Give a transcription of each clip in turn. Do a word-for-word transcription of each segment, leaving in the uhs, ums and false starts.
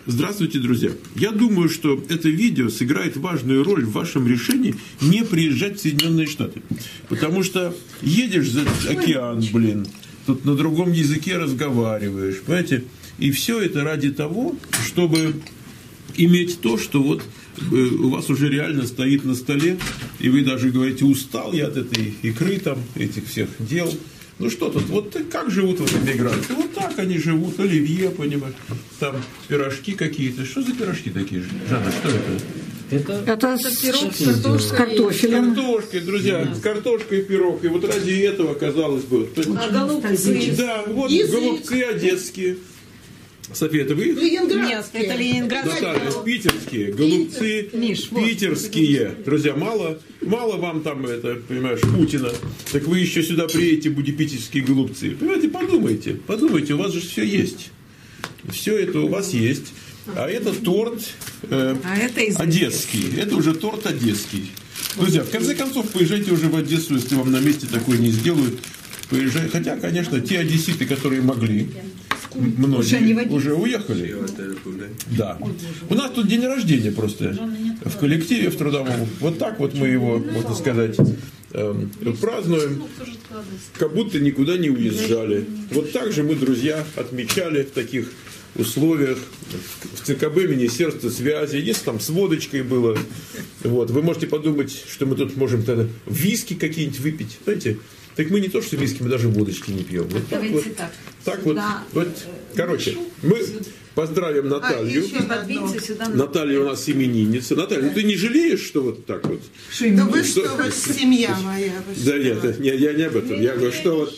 Здравствуйте, друзья. Я думаю, что это видео сыграет важную роль в вашем решении не приезжать в Соединенные Штаты. Потому что едешь за океан, блин, тут на другом языке разговариваешь, понимаете? И все это ради того, чтобы иметь то, что вот у вас уже реально стоит на столе, и вы даже говорите, устал я от этой икры, там, этих всех дел. Ну что тут, вот как живут вот иммигранты? Вот так они живут, оливье, понимаешь, там пирожки какие-то. Что за пирожки такие же? Жанна, что это? Это, это, это пирог с картошкой. С картофелем. С картошкой, друзья, да. С картошкой пирог. И вот ради этого, казалось бы... А голубцы? Да, вот язык. Голубцы одесские. София, это вы? Ленинградские. Нет, это ленинградские. Наталья, питерские, голубцы, Миш, питерские. Вот. Друзья, мало, мало вам там, это, понимаешь, Путина. Так вы еще сюда приедете, будете питерские голубцы. Понимаете, подумайте, подумайте, у вас же все есть. Все это у вас есть. А это торт э, а это одесский. Это уже торт одесский. Друзья, в конце концов, поезжайте уже в Одессу, если вам на месте такое не сделают. Поезжай. Хотя, конечно, те одесситы, которые могли, многие уже, уже уехали. Да. У нас тут день рождения просто в коллективе, в трудовом. Вот так вот мы его, можно сказать, э, празднуем, как будто никуда не уезжали. Вот так же мы, друзья, отмечали в таких условиях в ЦКБ Министерства связи. Если там с водочкой было, вот, вы можете подумать, что мы тут можем тогда виски какие-нибудь выпить, знаете. Так мы не то, что виски, мы даже водочки не пьем. Вот так вот. Так, так вот, да. Вот. Короче, мы поздравим Наталью. А, Наталья у нас именинница. Наталья, ну ты не жалеешь, что вот так вот? Да вы что, вот семья моя. Да нет, не, я не об этом. Я говорю, что вот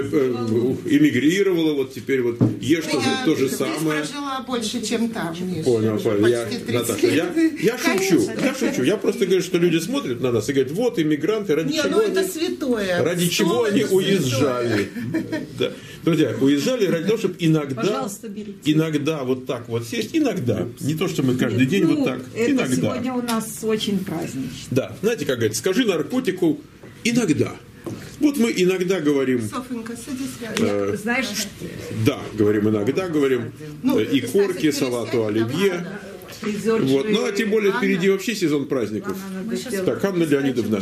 эмигрировала, вот теперь вот ешь тоже то же самое. Я прожила больше, чем там. Понял, понял. Я, Наташа, я, я шучу, я шучу. Я просто говорю, что люди смотрят на нас и говорят, вот иммигранты, ради Нет, чего ну это они, святое. Ради чего они уезжали. Да. Друзья, уезжали ради того, чтобы иногда, иногда вот так вот сесть, иногда. Не то, что мы каждый день ну, вот так. Это иногда. Сегодня у нас очень празднично. Да, знаете, как говорится, скажи наркотику иногда. Вот мы иногда говорим... Софенька, садись э, Знаешь, да, говорим иногда, говорим ну, э, икорки, салату оливье. Вот. Ну, а тем более впереди вообще сезон праздников. Так, Анна Леонидовна,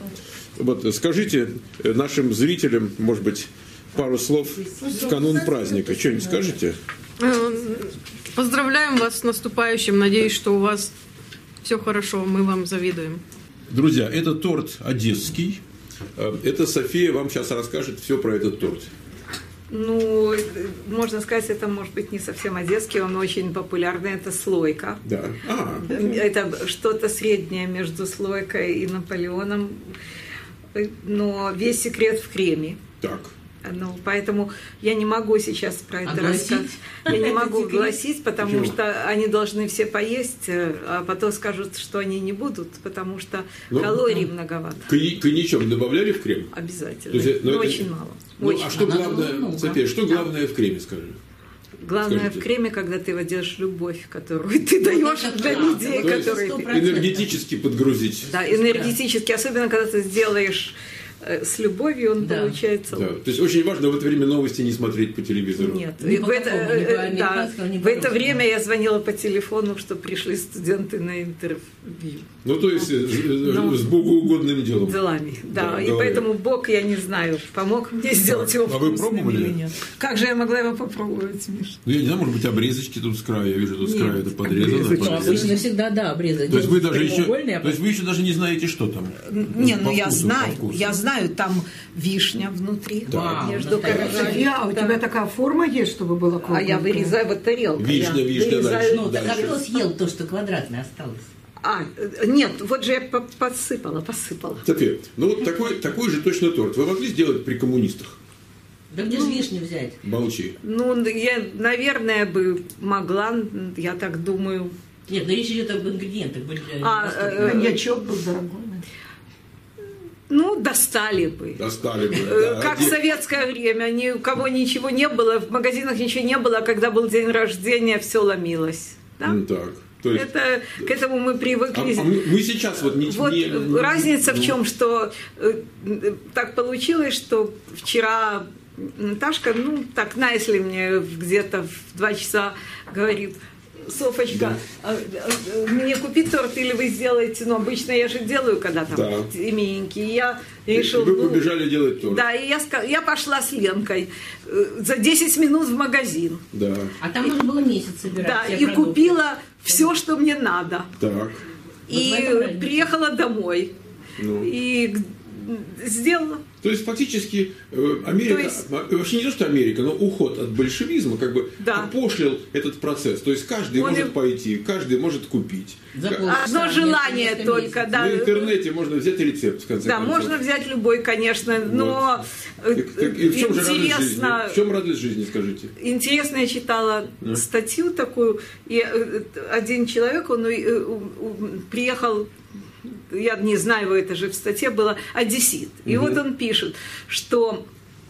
вот, скажите нашим зрителям, может быть, пару слов в канун праздника. Что-нибудь скажете? Поздравляем вас с наступающим. Надеюсь, что у вас все хорошо. Мы вам завидуем. Друзья, это торт одесский. Это София вам сейчас расскажет все про этот торт. Ну, можно сказать, это может быть не совсем одесский, он очень популярный, это слойка. Да. А, это что-то среднее между слойкой и Наполеоном, но весь секрет в креме. Так. Ну, поэтому я не могу сейчас про это рассказать. Я не могу гласить, потому Почему? что они должны все поесть, а потом скажут, что они не будут, потому что ну, калорий ну, многовато. Коньячок добавляли в крем? Обязательно. Есть, но это... очень мало. Ну, очень а что мало. главное, София, что главное да. в креме, скажи? Главное Скажите. в креме, когда ты вводишь любовь, которую ты даешь для людей, То которые... Энергетически подгрузить. Да, энергетически, да. Особенно когда ты сделаешь с любовью, он да. получается. Да. То есть очень важно в это время новости не смотреть по телевизору. Нет. Не в, это, не да, не в это время я звонила по телефону, что пришли студенты на интервью. Ну, то есть Но, с богоугодным делом. Делами, да. да и поэтому Бог, я не знаю, помог мне сделать его вкусным. А вы пробовали? Или нет. Как же я могла его попробовать, Миша? Ну, я не знаю, может быть, обрезочки тут с края. Я вижу, тут нет. с края это подрезано. Обычно всегда, да, обрезать. То есть вы даже еще, то есть вы еще даже не знаете, что там? Не, ну я знаю, я знаю. Там вишня внутри. Да. Между София, а у тебя такая форма есть, чтобы было кругленькая? А я вырезаю вот тарелку. Вишня, я вишня. Вырезаю... Ну, так а кто съел то, что квадратное осталось? А, нет, вот же я подсыпала, посыпала. София, ну вот такой, такой же точно торт вы могли сделать при коммунистах? Да где же вишню взять? Молчи. Ну, я, наверное, бы могла, я так думаю. Нет, но речь идет об ингредиентах. А, коньячок был дорогой. Ну, достали бы. Достали бы, да. Как в советское время, ни у кого ничего не было, в магазинах ничего не было, а когда был день рождения, все ломилось. Да? Ну, так. То есть... Это, к этому мы привыкли. А, а мы, мы сейчас вот не... Вот не, не разница ну... в чем, что э, так получилось, что вчера Наташка, ну, так, на, если мне где-то в два часа говорит, Софочка, да. Мне купить торт или вы сделаете? Ну, обычно я же делаю, когда там да. именинники. Я решил, вы ну, побежали делать торт. Да, и я, я пошла с Ленкой за десять минут в магазин. Да. А там нужно было месяц собирать. Да, и продукты. Купила все, что мне надо. Так. И вот приехала домой. Ну. И сделала. То есть фактически Америка, есть, вообще не то, что Америка, но уход от большевизма как бы да. опошлил этот процесс. То есть каждый Он может и... пойти, каждый может купить. Одно желание только. Да. На интернете можно взять рецепт, в конце да, концов. Да, можно взять любой, конечно, но вот. и, и в чем интересно... же радость жизни? В чем радость жизни, скажите? Интересно, я читала да. статью такую, и один человек, он приехал... Я не знаю, это же в статье было, одессит. И угу. вот он пишет, что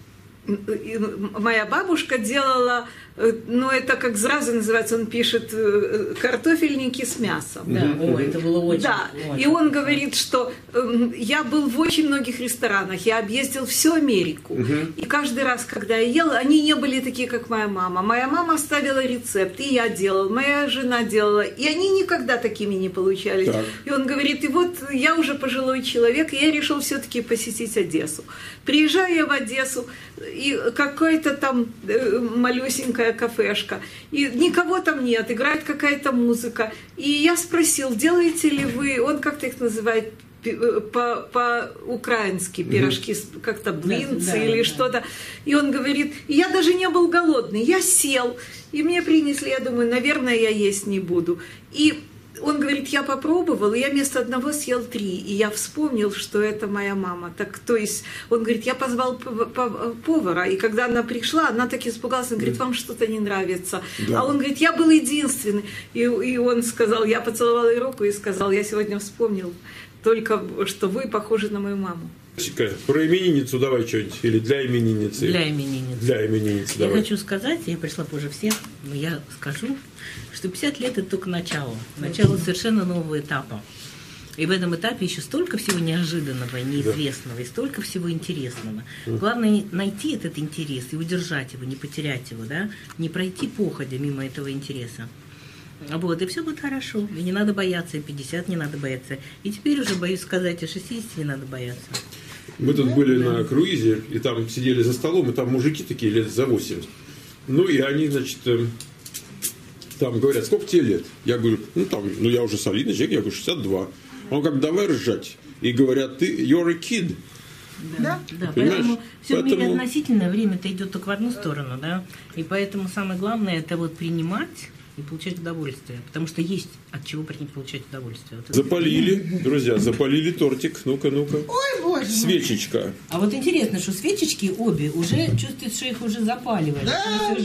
моя бабушка делала, ну это как сразу называется, он пишет, картофельники с мясом. Да, о, это было очень. Да, очень. И он говорит, что я был в очень многих ресторанах, я объездил всю Америку. Угу. И каждый раз, когда я ел, они не были такие, как моя мама. Моя мама оставила рецепт, и я делал, моя жена делала, и они никогда такими не получались. Так. И он говорит, и вот я уже пожилой человек, и я решил все-таки посетить Одессу. Приезжаю я в Одессу, и какая-то там малюсенькая кафешка, и никого там нет, играет какая-то музыка. И я спросил, делаете ли вы, он как-то их называет по-украински пирожки, mm-hmm. как-то блинцы да, или да, что-то. Да. И он говорит, я даже не был голодный, я сел, и мне принесли, я думаю, наверное, я есть не буду. И он говорит, я попробовал, и я вместо одного съел три. И я вспомнил, что это моя мама. Так, то есть, он говорит, я позвал повара, и когда она пришла, она так испугалась, он говорит, вам что-то не нравится. Да. А он говорит, я был единственный. И, и он сказал, я поцеловал ей руку и сказал, я сегодня вспомнил только, что вы похожи на мою маму. Про именинницу давай что-нибудь. Или для именинницы. Для именинницы. Для именинницы, я давай. хочу сказать, я пришла позже всех, но я скажу, что пятьдесят лет это только начало. Начало совершенно нового этапа. И в этом этапе еще столько всего неожиданного, неизвестного, да. и столько всего интересного. Mm. Главное найти этот интерес и удержать его, не потерять его, да? Не пройти походя мимо этого интереса. Вот, и все будет хорошо. И не надо бояться, и пятьдесят не надо бояться. И теперь уже боюсь сказать, и шестьдесят не надо бояться. Мы тут были на круизе, и там сидели за столом, и там мужики такие лет за восемьдесят. Ну, и они, значит, там говорят, сколько тебе лет? Я говорю, ну, там, ну, я уже солидный человек, я говорю, шестьдесят два. Он как, давай ржать. И говорят, ты, you're a kid. Да, да, поэтому все в мире относительное, время-то идет только в одну сторону, да. И поэтому самое главное, это вот принимать и получать удовольствие. Потому что есть от чего получать удовольствие. Вот запалили, друзья, запалили тортик. Ну-ка, ну-ка. Ой, боже. Свечечка. А вот интересно, что свечечки обе уже чувствуют, что их уже запаливали. Да.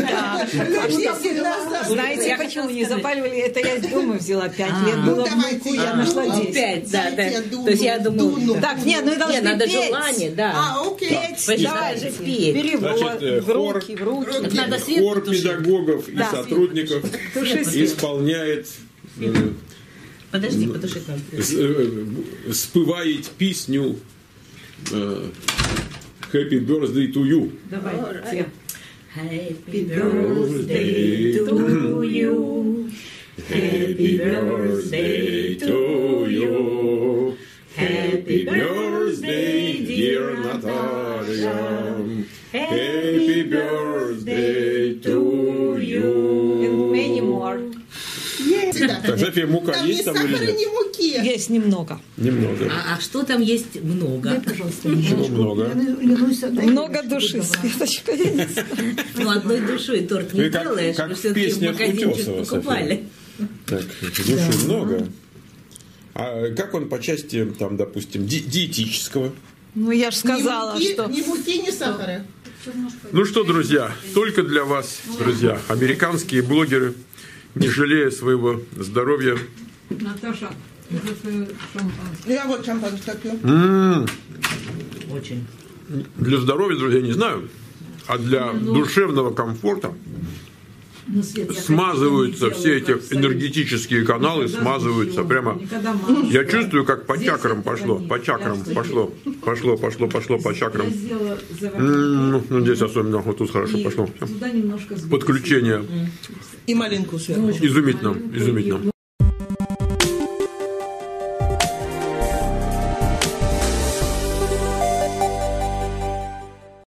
Знаете, почему не запаливали? Это я из дома взяла пять лет. Было внуку, я нашла десять. Пять, да, да. То есть я думаю... Так, нет, ну и должны надо желание, да. А, окей. Давай же петь. Бери в руки, в руки. Хор педагогов и сотрудников исполняет... Подожди, потушить надо. Спевает песню Happy Birthday to you. Давай. Happy birthday to you. Happy birthday to you. Happy birthday, dear Natalia. Happy birthday to you. And many more. Так, София, мука там есть там или нет? Не муки. Есть немного. Немного. А, а что там есть много? Дай, пожалуйста, Чего много? Много души, Светочка. Ну, одной душой торт не как, делаешь, как мы в все-таки в песнях магазинчик Утесова, покупали. Так, души да. много. А как он по части, там, допустим, ди- диетического? Ну, я же сказала, ни муки, что... Ни муки, ни сахара. Ну что, друзья, только для вас, друзья, американские блогеры, не жалея своего здоровья. Наташа, это шампанское. Я вот шампанское пью. М-м-м. Очень. Для здоровья, друзья, не знаю, а для душевного комфорта Ну, Свет, смазываются все эти энергетические каналы, смазываются прямо. Я чувствую, как по чакрам пошло, по чакрам пошло, пошло, пошло, пошло по чакрам. Ну, здесь особенно, вот тут хорошо пошло. Подключение И малинку сверху. Изумительно, изумительно.